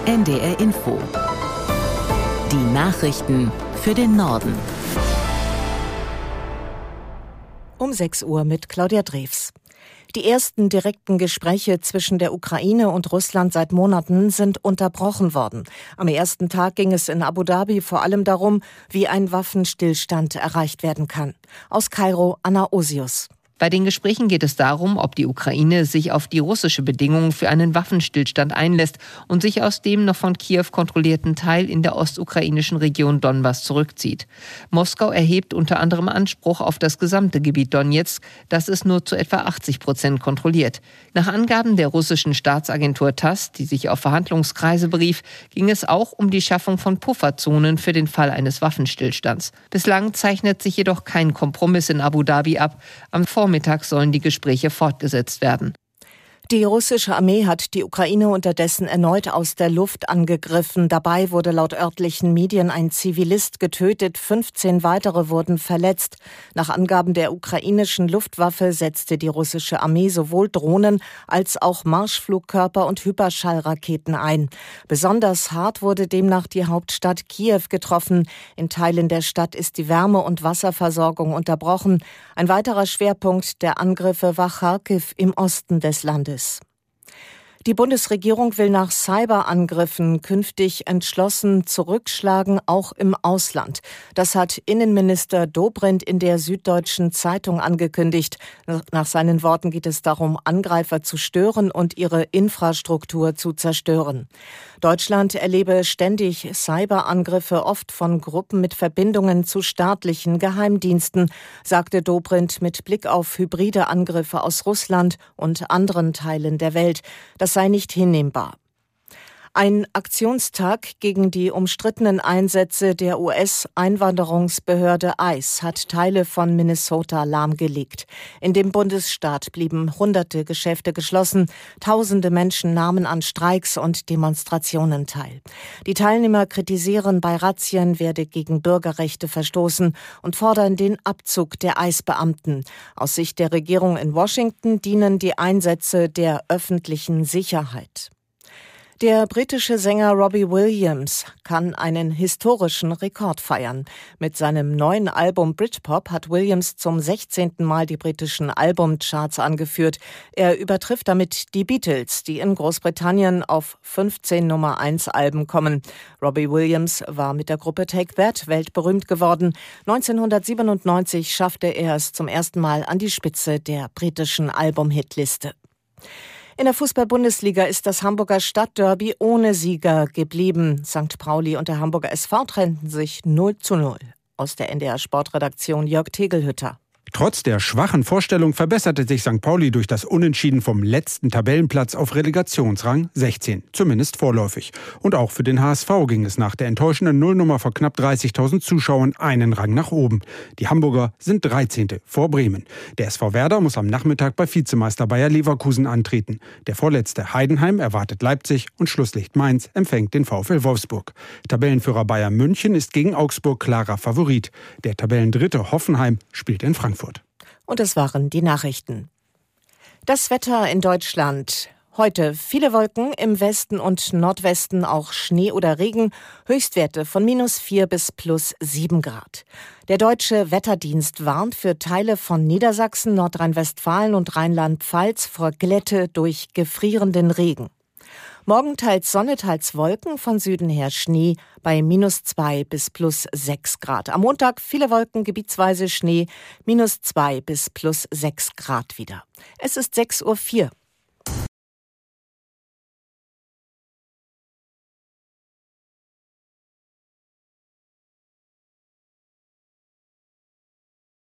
NDR Info. Die Nachrichten für den Norden. Um 6 Uhr mit Claudia Drews. Die ersten direkten Gespräche zwischen der Ukraine und Russland seit Monaten sind unterbrochen worden. Am ersten Tag ging es in Abu Dhabi vor allem darum, wie ein Waffenstillstand erreicht werden kann. Aus Kairo, Anna Osius. Bei den Gesprächen geht es darum, ob die Ukraine sich auf die russische Bedingung für einen Waffenstillstand einlässt und sich aus dem noch von Kiew kontrollierten Teil in der ostukrainischen Region Donbass zurückzieht. Moskau erhebt unter anderem Anspruch auf das gesamte Gebiet Donezk, das es nur zu etwa 80% kontrolliert. Nach Angaben der russischen Staatsagentur TASS, die sich auf Verhandlungskreise berief, ging es auch um die Schaffung von Pufferzonen für den Fall eines Waffenstillstands. Bislang zeichnet sich jedoch kein Kompromiss in Abu Dhabi ab. Am Vormittag sollen die Gespräche fortgesetzt werden. Die russische Armee hat die Ukraine unterdessen erneut aus der Luft angegriffen. Dabei wurde laut örtlichen Medien ein Zivilist getötet, 15 weitere wurden verletzt. Nach Angaben der ukrainischen Luftwaffe setzte die russische Armee sowohl Drohnen als auch Marschflugkörper und Hyperschallraketen ein. Besonders hart wurde demnach die Hauptstadt Kiew getroffen. In Teilen der Stadt ist die Wärme- und Wasserversorgung unterbrochen. Ein weiterer Schwerpunkt der Angriffe war Charkiw im Osten des Landes. Die Bundesregierung will nach Cyberangriffen künftig entschlossen zurückschlagen, auch im Ausland. Das hat Innenminister Dobrindt in der Süddeutschen Zeitung angekündigt. Nach seinen Worten geht es darum, Angreifer zu stören und ihre Infrastruktur zu zerstören. Deutschland erlebe ständig Cyberangriffe, oft von Gruppen mit Verbindungen zu staatlichen Geheimdiensten, sagte Dobrindt mit Blick auf hybride Angriffe aus Russland und anderen Teilen der Welt. Das sei nicht hinnehmbar. Ein Aktionstag gegen die umstrittenen Einsätze der US-Einwanderungsbehörde ICE hat Teile von Minnesota lahmgelegt. In dem Bundesstaat blieben hunderte Geschäfte geschlossen. Tausende Menschen nahmen an Streiks und Demonstrationen teil. Die Teilnehmer kritisieren, bei Razzien werde gegen Bürgerrechte verstoßen und fordern den Abzug der ICE-Beamten. Aus Sicht der Regierung in Washington dienen die Einsätze der öffentlichen Sicherheit. Der britische Sänger Robbie Williams kann einen historischen Rekord feiern. Mit seinem neuen Album Britpop hat Williams zum 16. Mal die britischen Albumcharts angeführt. Er übertrifft damit die Beatles, die in Großbritannien auf 15 Nummer-1-Alben kommen. Robbie Williams war mit der Gruppe Take That weltberühmt geworden. 1997 schaffte er es zum ersten Mal an die Spitze der britischen Album-Hitliste. In der Fußball-Bundesliga ist das Hamburger Stadtderby ohne Sieger geblieben. St. Pauli und der Hamburger SV trennten sich 0:0. Aus der NDR-Sportredaktion Jörg Tegelhütter. Trotz der schwachen Vorstellung verbesserte sich St. Pauli durch das Unentschieden vom letzten Tabellenplatz auf Relegationsrang 16, zumindest vorläufig. Und auch für den HSV ging es nach der enttäuschenden Nullnummer vor knapp 30.000 Zuschauern einen Rang nach oben. Die Hamburger sind 13. vor Bremen. Der SV Werder muss am Nachmittag bei Vizemeister Bayer Leverkusen antreten. Der vorletzte Heidenheim erwartet Leipzig und Schlusslicht Mainz empfängt den VfL Wolfsburg. Tabellenführer Bayern München ist gegen Augsburg klarer Favorit. Der Tabellendritte Hoffenheim spielt in Frankfurt. Und das waren die Nachrichten. Das Wetter in Deutschland. Heute viele Wolken, im Westen und Nordwesten auch Schnee oder Regen, Höchstwerte von -4 bis +7 Grad. Der Deutsche Wetterdienst warnt für Teile von Niedersachsen, Nordrhein-Westfalen und Rheinland-Pfalz vor Glätte durch gefrierenden Regen. Morgen teils Sonne, teils Wolken, von Süden her Schnee bei -2 bis +6 Grad. Am Montag viele Wolken, gebietsweise Schnee, -2 bis +6 Grad wieder. Es ist 6:04 Uhr.